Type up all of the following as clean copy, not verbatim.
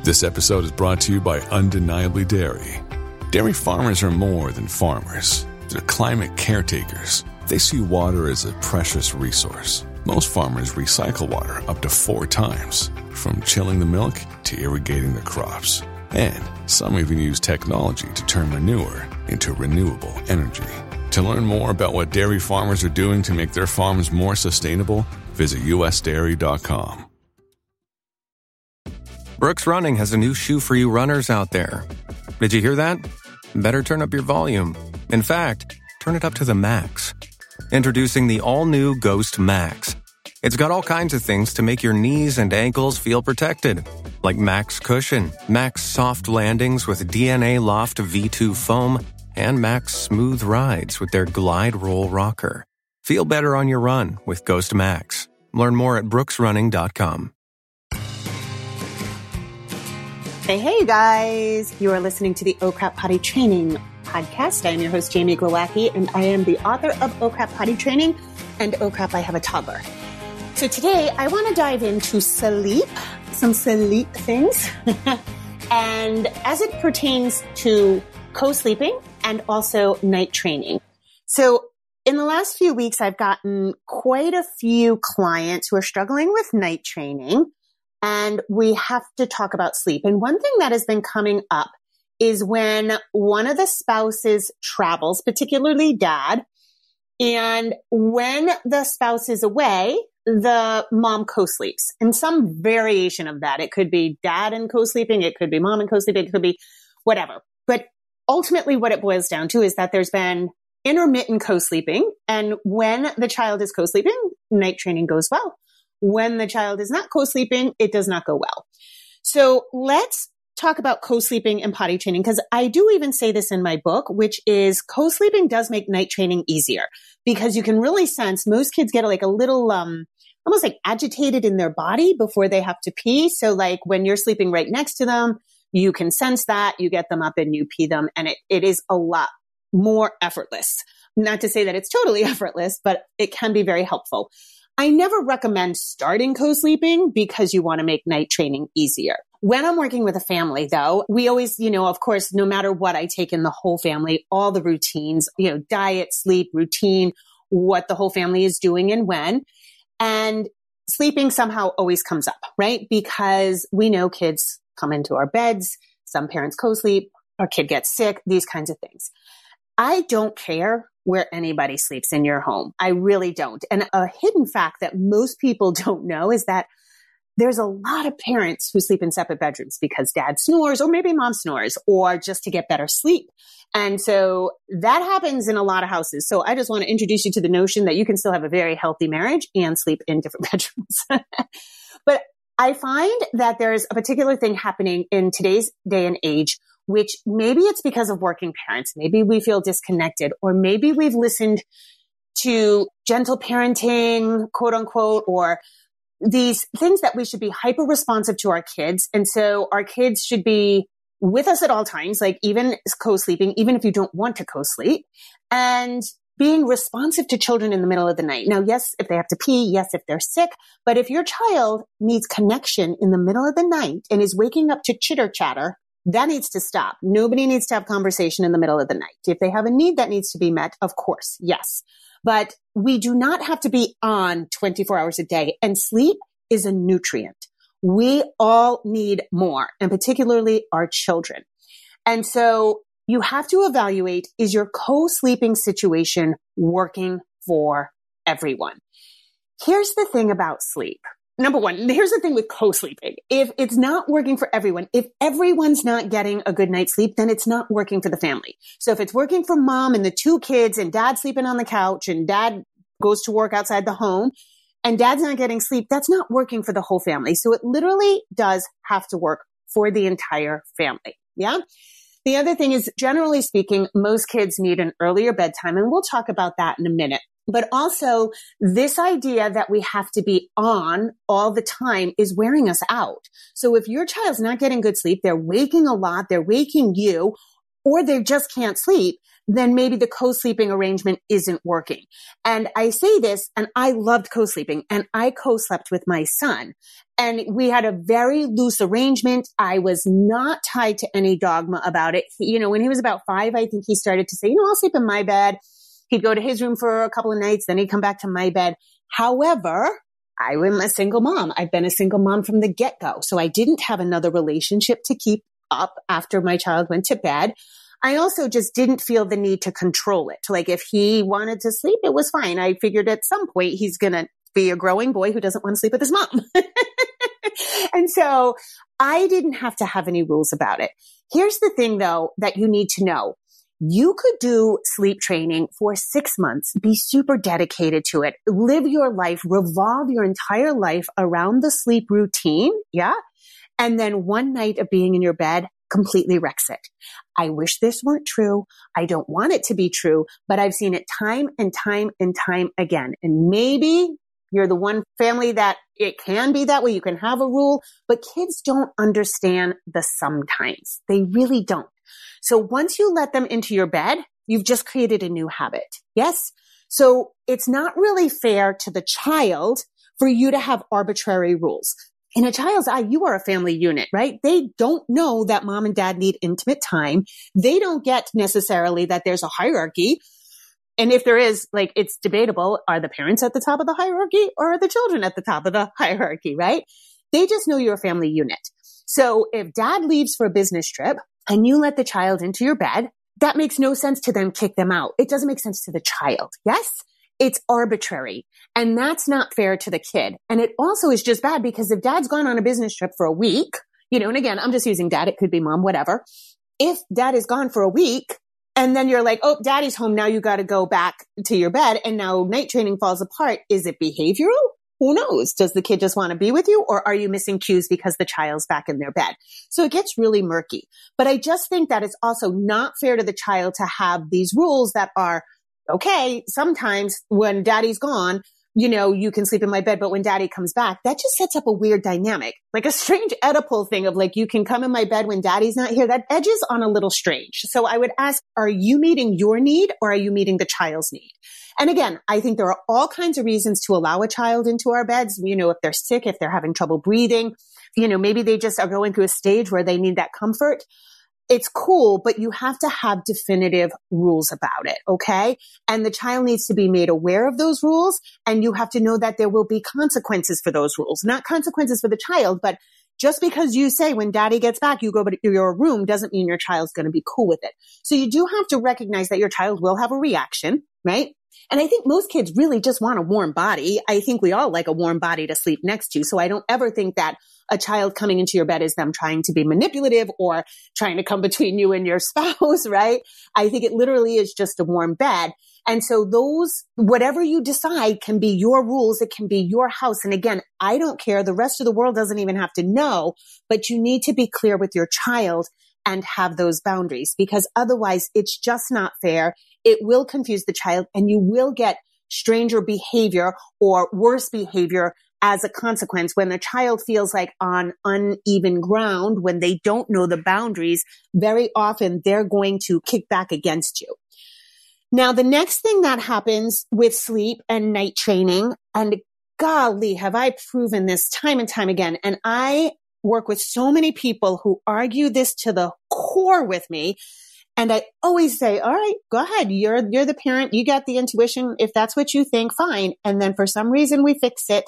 This episode is brought to you by Undeniably Dairy. Dairy farmers are more than farmers. They're climate caretakers. They see water as a precious resource. Most farmers recycle water up to 4 times, from chilling the milk to irrigating their crops. And some even use technology to turn manure into renewable energy. To learn more about what dairy farmers are doing to make their farms more sustainable, visit usdairy.com. Brooks Running has a new shoe for you runners out there. Did you hear that? Better turn up your volume. In fact, turn it up to the max. Introducing the all-new Ghost Max. It's got all kinds of things to make your knees and ankles feel protected. Like Max Cushion, Max Soft Landings with DNA Loft V2 foam, and Max Smooth Rides with their Glide Roll Rocker. Feel better on your run with Ghost Max. Learn more at brooksrunning.com. Hey, you guys. You are listening to the Oh Crap Potty Training podcast. I am your host, Jamie Glowacki, and I am the author of Oh Crap Potty Training and Oh Crap, I Have a Toddler. So today I want to dive into sleep, some sleep things, and as it pertains to co-sleeping and also night training. So in the last few weeks, I've gotten quite a few clients who are struggling with night training. And we have to talk about sleep. And one thing that has been coming up is when one of the spouses travels, particularly dad, and when the spouse is away, the mom co-sleeps. And some variation of that. It could be dad and co-sleeping. It could be mom and co-sleeping. It could be whatever. But ultimately what it boils down to is that there's been intermittent co-sleeping. And when the child is co-sleeping, night training goes well. When the child is not co-sleeping, it does not go well. So let's talk about co-sleeping and potty training, because I do even say this in my book, which is co-sleeping does make night training easier, because you can really sense most kids get like a little, almost like agitated in their body before they have to pee. So like when you're sleeping right next to them, you can sense that, you get them up and you pee them, and it is a lot more effortless. Not to say that it's totally effortless, but it can be very helpful. I never recommend starting co-sleeping because you want to make night training easier. When I'm working with a family, though, we always, of course, no matter what, I take in the whole family, all the routines, diet, sleep, routine, what the whole family is doing and when. And sleeping somehow always comes up, right? Because we know kids come into our beds, some parents co-sleep, our kid gets sick, these kinds of things. I don't care where anybody sleeps in your home. I really don't. And a hidden fact that most people don't know is that there's a lot of parents who sleep in separate bedrooms because dad snores, or maybe mom snores, or just to get better sleep. And so that happens in a lot of houses. So I just want to introduce you to the notion that you can still have a very healthy marriage and sleep in different bedrooms. But I find that there's a particular thing happening in today's day and age, which maybe it's because of working parents. Maybe we feel disconnected, or maybe we've listened to gentle parenting, quote unquote, or these things that we should be hyper responsive to our kids. And so our kids should be with us at all times, like even co-sleeping, even if you don't want to co-sleep, and being responsive to children in the middle of the night. Now, yes, if they have to pee, yes, if they're sick, but if your child needs connection in the middle of the night and is waking up to chitter chatter, that needs to stop. Nobody needs to have conversation in the middle of the night. If they have a need that needs to be met, of course, yes. But we do not have to be on 24 hours a day. And sleep is a nutrient. We all need more, and particularly our children. And so you have to evaluate, is your co-sleeping situation working for everyone? Here's the thing about sleep. Number one, here's the thing with co-sleeping. If it's not working for everyone, if everyone's not getting a good night's sleep, then it's not working for the family. So if it's working for mom and the 2 kids and dad sleeping on the couch and dad goes to work outside the home and dad's not getting sleep, that's not working for the whole family. So it literally does have to work for the entire family. Yeah. The other thing is, generally speaking, most kids need an earlier bedtime, and we'll talk about that in a minute. But also this idea that we have to be on all the time is wearing us out. So if your child's not getting good sleep, they're waking a lot, they're waking you, or they just can't sleep, then maybe the co-sleeping arrangement isn't working. And I say this, and I loved co-sleeping, and I co-slept with my son. And we had a very loose arrangement. I was not tied to any dogma about it. When he was about 5, I think he started to say, I'll sleep in my bed. He'd go to his room for a couple of nights, then he'd come back to my bed. However, I am a single mom. I've been a single mom from the get-go. So I didn't have another relationship to keep up after my child went to bed. I also just didn't feel the need to control it. Like if he wanted to sleep, it was fine. I figured at some point he's going to be a growing boy who doesn't want to sleep with his mom. And so I didn't have to have any rules about it. Here's the thing though, that you need to know. You could do sleep training for 6 months, be super dedicated to it, live your life, revolve your entire life around the sleep routine. Yeah. And then one night of being in your bed completely wrecks it. I wish this weren't true. I don't want it to be true, but I've seen it time and time and time again. And maybe you're the one family that it can be that way. You can have a rule, but kids don't understand the sometimes. They really don't. So once you let them into your bed, you've just created a new habit. Yes. So it's not really fair to the child for you to have arbitrary rules. In a child's eye, you are a family unit, right? They don't know that mom and dad need intimate time. They don't get necessarily that there's a hierarchy. And if there is, it's debatable. Are the parents at the top of the hierarchy or are the children at the top of the hierarchy, right? They just know you're a family unit. So if dad leaves for a business trip and you let the child into your bed, that makes no sense to them kick them out. It doesn't make sense to the child. Yes? It's arbitrary. And that's not fair to the kid. And it also is just bad because if dad's gone on a business trip for a week, and again, I'm just using dad. It could be mom, whatever. If dad is gone for a week and then you're like, oh, daddy's home. Now you got to go back to your bed. And now night training falls apart. Is it behavioral? Who knows? Does the kid just want to be with you or are you missing cues because the child's back in their bed? So it gets really murky. But I just think that it's also not fair to the child to have these rules that are, okay, sometimes when daddy's gone, you can sleep in my bed, but when daddy comes back, that just sets up a weird dynamic, like a strange Oedipal thing of you can come in my bed when daddy's not here. That edges on a little strange. So I would ask, are you meeting your need or are you meeting the child's need? And again, I think there are all kinds of reasons to allow a child into our beds. If they're sick, if they're having trouble breathing, maybe they just are going through a stage where they need that comfort. It's cool, but you have to have definitive rules about it, okay? And the child needs to be made aware of those rules, and you have to know that there will be consequences for those rules. Not consequences for the child, but just because you say when daddy gets back, you go to your room doesn't mean your child's going to be cool with it. So you do have to recognize that your child will have a reaction, right? And I think most kids really just want a warm body. I think we all like a warm body to sleep next to. So I don't ever think that a child coming into your bed is them trying to be manipulative or trying to come between you and your spouse, right? I think it literally is just a warm bed. And so whatever you decide can be your rules. It can be your house. And again, I don't care. The rest of the world doesn't even have to know, but you need to be clear with your child and have those boundaries because otherwise it's just not fair. It will confuse the child and you will get stranger behavior or worse behavior as a consequence when the child feels like on uneven ground, when they don't know the boundaries. Very often they're going to kick back against you. Now, the next thing that happens with sleep and night training, and golly, have I proven this time and time again. And I work with so many people who argue this to the core with me. And I always say, all right, go ahead. You're the parent. You got the intuition. If that's what you think, fine. And then for some reason we fix it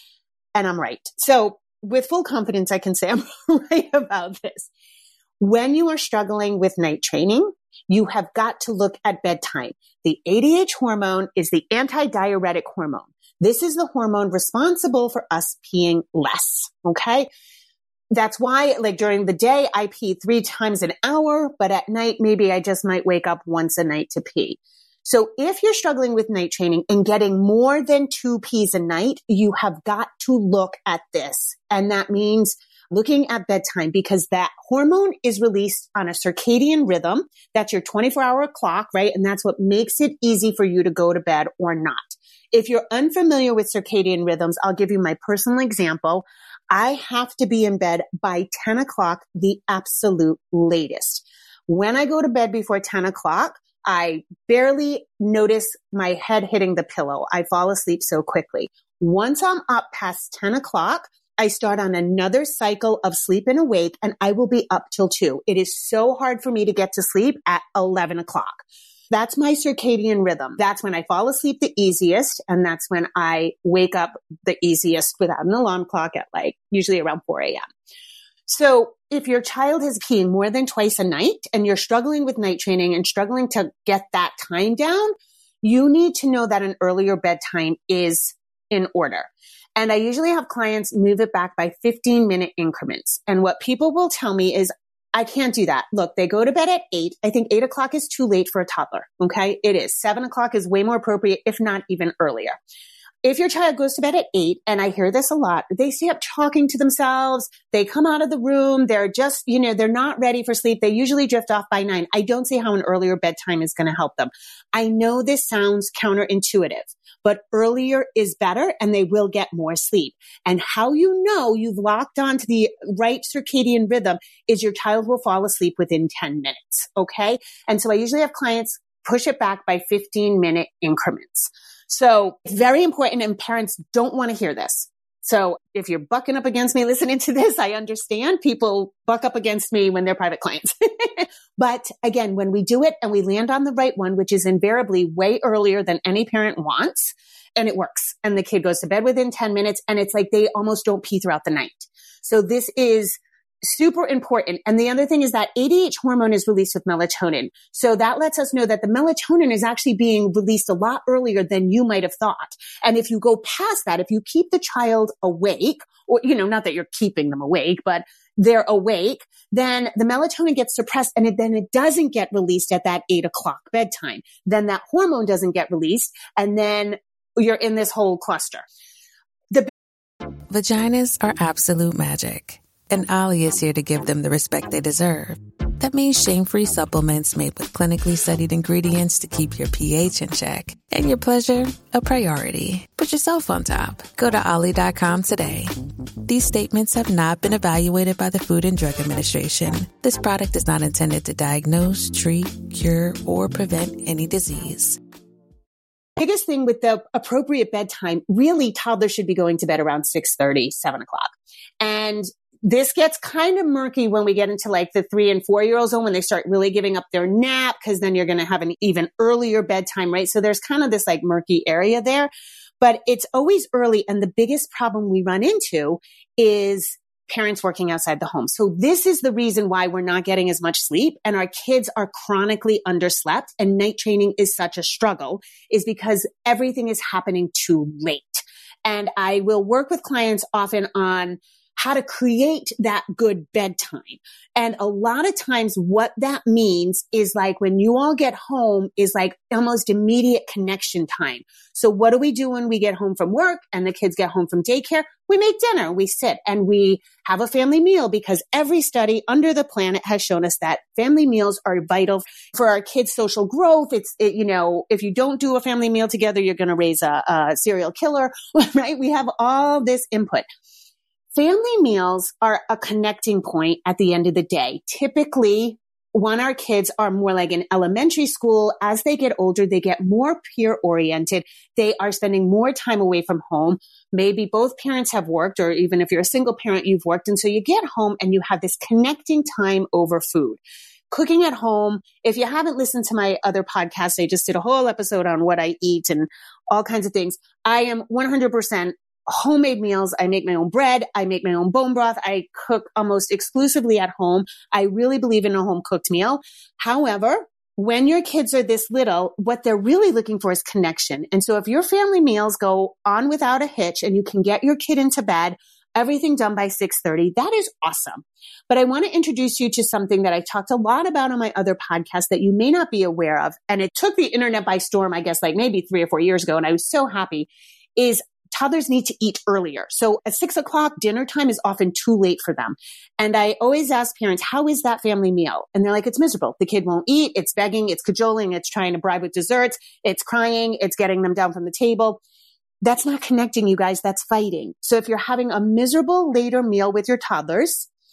and I'm right. So with full confidence, I can say I'm right about this. When you are struggling with night training, you have got to look at bedtime. The ADH hormone is the antidiuretic hormone. This is the hormone responsible for us peeing less. Okay. That's why during the day, I pee 3 times an hour, but at night, maybe I just might wake up once a night to pee. So if you're struggling with night training and getting more than 2 pees a night, you have got to look at this. And that means looking at bedtime because that hormone is released on a circadian rhythm. That's your 24-hour clock, right? And that's what makes it easy for you to go to bed or not. If you're unfamiliar with circadian rhythms, I'll give you my personal example. I have to be in bed by 10 o'clock, the absolute latest. When I go to bed before 10 o'clock, I barely notice my head hitting the pillow. I fall asleep so quickly. Once I'm up past 10 o'clock, I start on another cycle of sleep and awake, and I will be up till 2. It is so hard for me to get to sleep at 11 o'clock. That's my circadian rhythm. That's when I fall asleep the easiest, and that's when I wake up the easiest without an alarm clock at usually around 4 a.m. So if your child is peeing more than twice a night and you're struggling with night training and struggling to get that time down, you need to know that an earlier bedtime is in order. And I usually have clients move it back by 15-minute increments. And what people will tell me is, I can't do that. Look, they go to bed at 8. I think 8 o'clock is too late for a toddler. Okay. It is. 7 o'clock is way more appropriate, if not even earlier. If your child goes to bed at 8, and I hear this a lot, they stay up talking to themselves. They come out of the room. They're just, they're not ready for sleep. They usually drift off by 9. I don't see how an earlier bedtime is going to help them. I know this sounds counterintuitive, but earlier is better and they will get more sleep. And how you know you've locked onto the right circadian rhythm is your child will fall asleep within 10 minutes. Okay. And so I usually have clients push it back by 15-minute increments. So it's very important, and parents don't want to hear this. So if you're bucking up against me listening to this, I understand people buck up against me when they're private clients. But again, when we do it and we land on the right one, which is invariably way earlier than any parent wants, and it works, and the kid goes to bed within 10 minutes, and it's like they almost don't pee throughout the night. So this is super important. And the other thing is that ADH hormone is released with melatonin. So that lets us know that the melatonin is actually being released a lot earlier than you might have thought. And if you go past that, if you keep the child awake, or, not that you're keeping them awake, but they're awake, then the melatonin gets suppressed, and then it doesn't get released at that 8 o'clock bedtime. Then that hormone doesn't get released. And then you're in this whole cluster. Vaginas are absolute magic. And Ollie is here to give them the respect they deserve. That means shame-free supplements made with clinically studied ingredients to keep your pH in check and your pleasure a priority. Put yourself on top. Go to Ollie.com today. These statements have not been evaluated by the Food and Drug Administration. This product is not intended to diagnose, treat, cure, or prevent any disease. Biggest thing with the appropriate bedtime, really toddlers should be going to bed around 6:30, 7 o'clock. And this gets kind of murky when we get into the 3 and 4 year olds when they start really giving up their nap, because then you're going to have an even earlier bedtime, right? So there's kind of this murky area there, but it's always early. And the biggest problem we run into is parents working outside the home. So this is the reason why we're not getting as much sleep and our kids are chronically underslept and night training is such a struggle, is because everything is happening too late. And I will work with clients often on how to create that good bedtime. And a lot of times what that means is when you all get home is almost immediate connection time. So what do we do when we get home from work and the kids get home from daycare? We make dinner, we sit and we have a family meal, because every study under the planet has shown us that family meals are vital for our kids' social growth. If you don't do a family meal together, you're going to raise a serial killer, right? We have all this input. Family meals are a connecting point at the end of the day. Typically, when our kids are more like in elementary school, as they get older, they get more peer oriented. They are spending more time away from home. Maybe both parents have worked, or even if you're a single parent, you've worked. And so you get home and you have this connecting time over food. Cooking at home. If you haven't listened to my other podcast, I just did a whole episode on what I eat and all kinds of things. I am 100% homemade meals. I make my own bread. I make my own bone broth. I cook almost exclusively at home. I really believe in a home cooked meal. However, when your kids are this little, what they're really looking for is connection. And so if your family meals go on without a hitch and you can get your kid into bed, everything done by 6:30, that is awesome. But I want to introduce you to something that I talked a lot about on my other podcast that you may not be aware of. And it took the internet by storm, I guess, maybe 3 or 4 years ago. And I was so happy, is toddlers need to eat earlier. So at 6 o'clock, dinner time is often too late for them. And I always ask parents, how is that family meal? And they're like, it's miserable. The kid won't eat. It's begging. It's cajoling. It's trying to bribe with desserts. It's crying. It's getting them down from the table. That's not connecting, you guys. That's fighting. So if you're having a miserable later meal with your toddlers,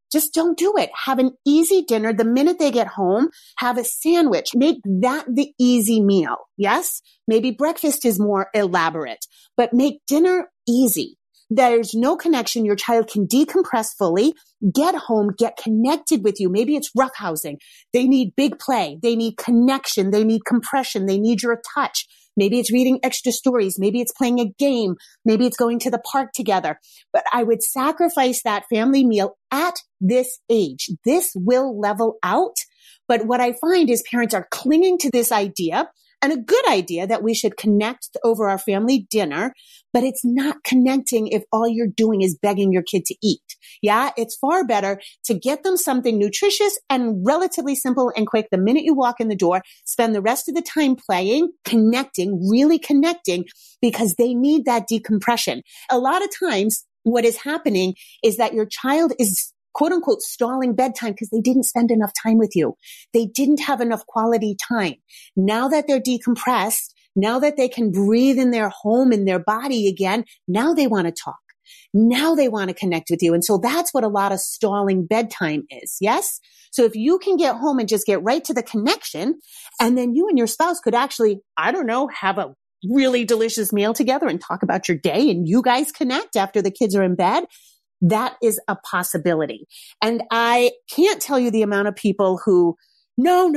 Just don't do it. Have an easy dinner. The minute they get home, have a sandwich. Make that the easy meal. Yes? Maybe breakfast is more elaborate, but make dinner easy. There's no connection. Your child can decompress fully, get home, get connected with you. Maybe it's roughhousing. They need big play. They need connection. They need compression. They need your touch. Maybe it's reading extra stories. Maybe it's playing a game. Maybe it's going to the park together. But I would sacrifice that family meal at this age. This will level out. But what I find is parents are clinging to this idea, and a good idea, that we should connect over our family dinner, but it's not connecting if all you're doing is begging your kid to eat. Yeah, it's far better to get them something nutritious and relatively simple and quick the minute you walk in the door. Spend the rest of the time playing, connecting, really connecting, because they need that decompression. A lot of times what is happening is that your child is quote unquote stalling bedtime because they didn't spend enough time with you. They didn't have enough quality time. Now that they're decompressed, now that they can breathe in their home, in their body again, now they want to talk. Now they want to connect with you. And so that's what a lot of stalling bedtime is. Yes. So if you can get home and just get right to the connection, and then you and your spouse could actually, I don't know, have a really delicious meal together and talk about your day, and you guys connect after the kids are in bed. That is a possibility. And I can't tell you the amount of people who, no.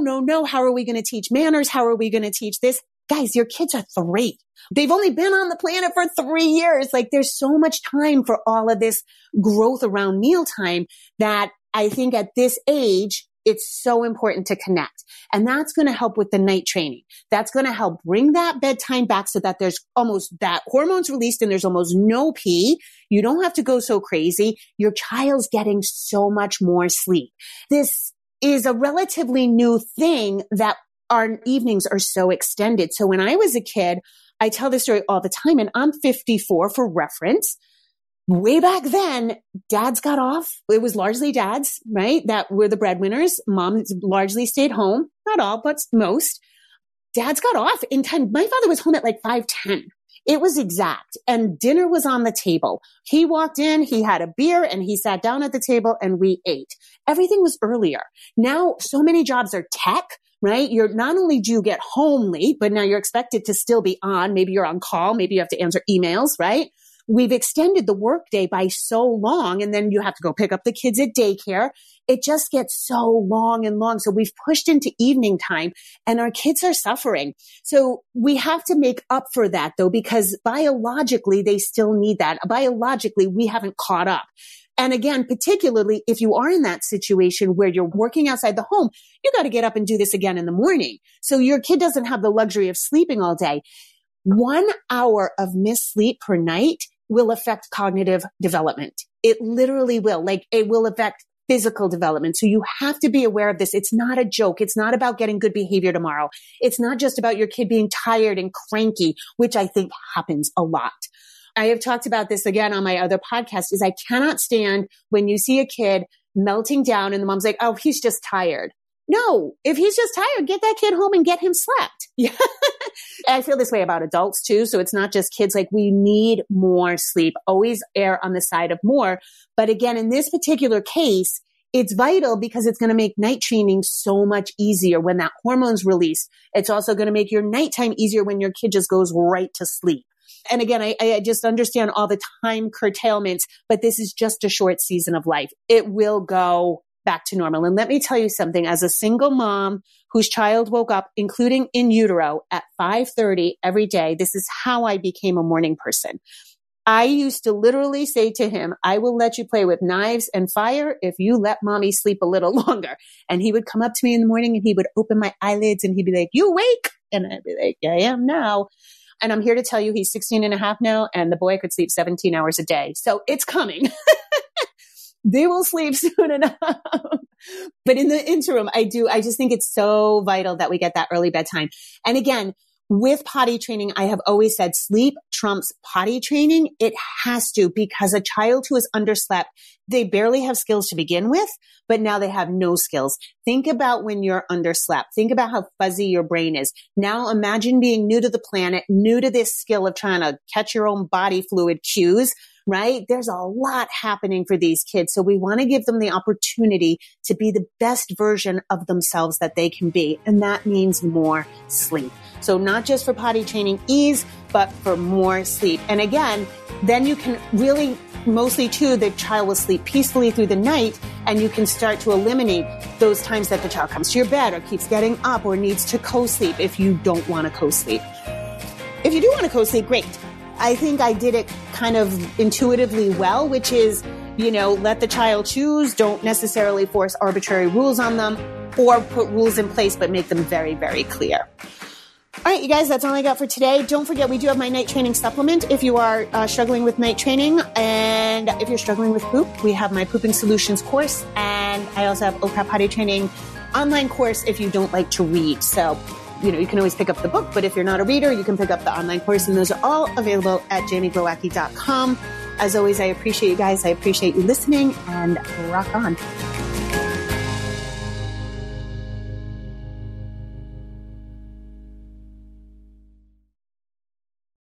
How are we going to teach manners? How are we going to teach this? Guys, your kids are 3. They've only been on the planet for 3 years. Like, there's so much time for all of this growth around mealtime that I think at this age, it's so important to connect. And that's going to help with the night training. That's going to help bring that bedtime back so that there's almost that hormones released and there's almost no pee. You don't have to go so crazy. Your child's getting so much more sleep. This is a relatively new thing that our evenings are so extended. So when I was a kid, I tell this story all the time, and I'm 54 for reference. Way back then, dads got off. It was largely dads, right? That were the breadwinners. Moms largely stayed home. Not all, but most. Dads got off in time. My father was home at like 5:10. It was exact. And dinner was on the table. He walked in, he had a beer, and he sat down at the table and we ate. Everything was earlier. Now, so many jobs are tech, right? You're not only do you get home late, but now you're expected to still be on. Maybe you're on call. Maybe you have to answer emails, right? We've extended the workday by so long, and then you have to go pick up the kids at daycare. It just gets so long and long. So we've pushed into evening time, and our kids are suffering. So we have to make up for that, though, because biologically, they still need that. Biologically, we haven't caught up. And again, particularly if you are in that situation where you're working outside the home, you got to get up and do this again in the morning. So your kid doesn't have the luxury of sleeping all day. 1 hour of missed sleep per night will affect cognitive development. It literally will. Like, it will affect physical development. So you have to be aware of this. It's not a joke. It's not about getting good behavior tomorrow. It's not just about your kid being tired and cranky, which I think happens a lot. I have talked about this again on my other podcast, is I cannot stand when you see a kid melting down and the mom's like, oh, he's just tired. No, if he's just tired, get that kid home and get him slept. Yeah. I feel this way about adults too. So it's not just kids. Like, we need more sleep. Always err on the side of more. But again, in this particular case, it's vital because it's going to make night training so much easier when that hormone's released. It's also going to make your nighttime easier when your kid just goes right to sleep. And again, I just understand all the time curtailments, but this is just a short season of life. It will go back to normal. And let me tell you something, as a single mom whose child woke up, including in utero, at 5:30 every day, this is how I became a morning person. I used to literally say to him, I will let you play with knives and fire if you let mommy sleep a little longer. And he would come up to me in the morning and he would open my eyelids and he'd be like, you awake? And I'd be like, yeah, I am now. And I'm here to tell you he's 16 and a half now, and the boy could sleep 17 hours a day. So it's coming. They will sleep soon enough. But in the interim, I just think it's so vital that we get that early bedtime. And again, with potty training, I have always said sleep trumps potty training. It has to, because a child who is underslept, they barely have skills to begin with, but now they have no skills. Think about when you're underslept. Think about how fuzzy your brain is. Now imagine being new to the planet, new to this skill of trying to catch your own body fluid cues. right? There's a lot happening for these kids. So we want to give them the opportunity to be the best version of themselves that they can be. And that means more sleep. So not just for potty training ease, but for more sleep. And again, then you can really, mostly too, the child will sleep peacefully through the night, and you can start to eliminate those times that the child comes to your bed or keeps getting up or needs to co-sleep if you don't want to co-sleep. If you do want to co-sleep, great. I think I did it kind of intuitively well, which is, let the child choose. Don't necessarily force arbitrary rules on them or put rules in place, but make them very, very clear. All right, you guys, that's all I got for today. Don't forget, we do have my night training supplement if you are struggling with night training. And if you're struggling with poop, we have my Pooping Solutions course. And I also have OCRAP Potty Training online course if you don't like to read. So, you can always pick up the book, but if you're not a reader, you can pick up the online course. And those are all available at jamieglowacki.com. As always, I appreciate you guys. I appreciate you listening, and rock on.